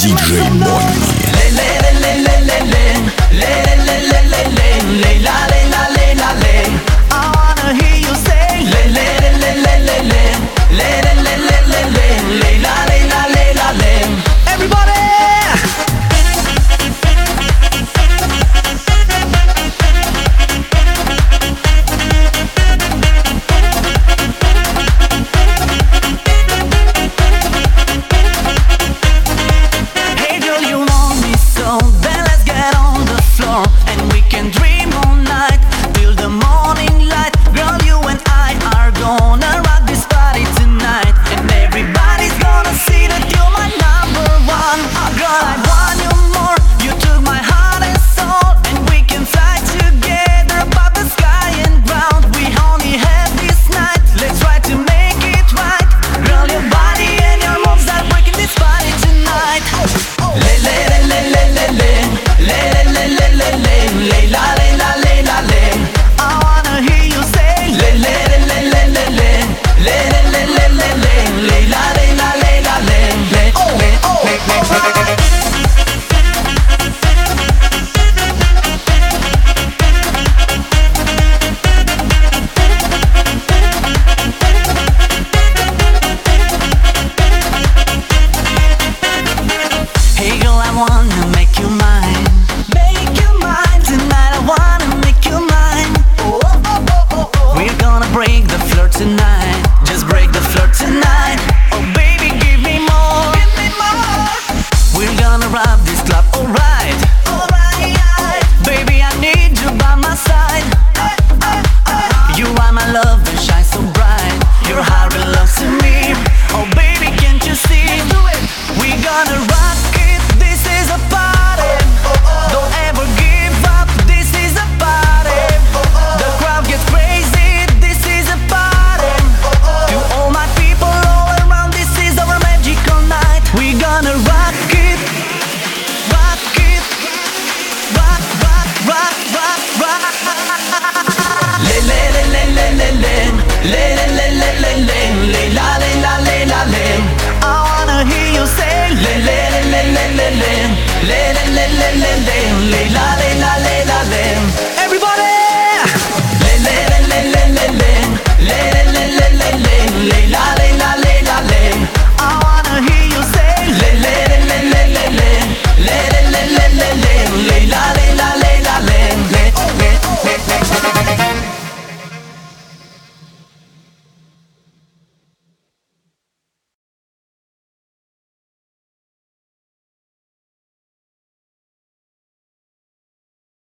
DJ Bonnie. I wanna hear you say everybody. Hey girl, you want me so, then let's get on the floor and we can dream all night till the morning light. Girl, you and I are gonna rock this party tonight, and everybody's gonna see that you're my number one. Oh girl, I want you more. You took my heart and soul, and we can fly together above the sky and ground. We only have this night, let's try to make it right. Girl, your body and your moves are breaking this party tonight. I wanna hear you say hey girl, I wanna make you mine. Make you mine tonight. I wanna make you mine. We're gonna break the floor tonight. Just break the floor tonight. Oh baby, give me more. We're gonna rob